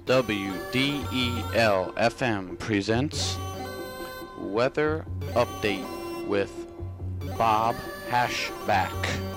WDEL FM presents Weather Update with Bob Hashback.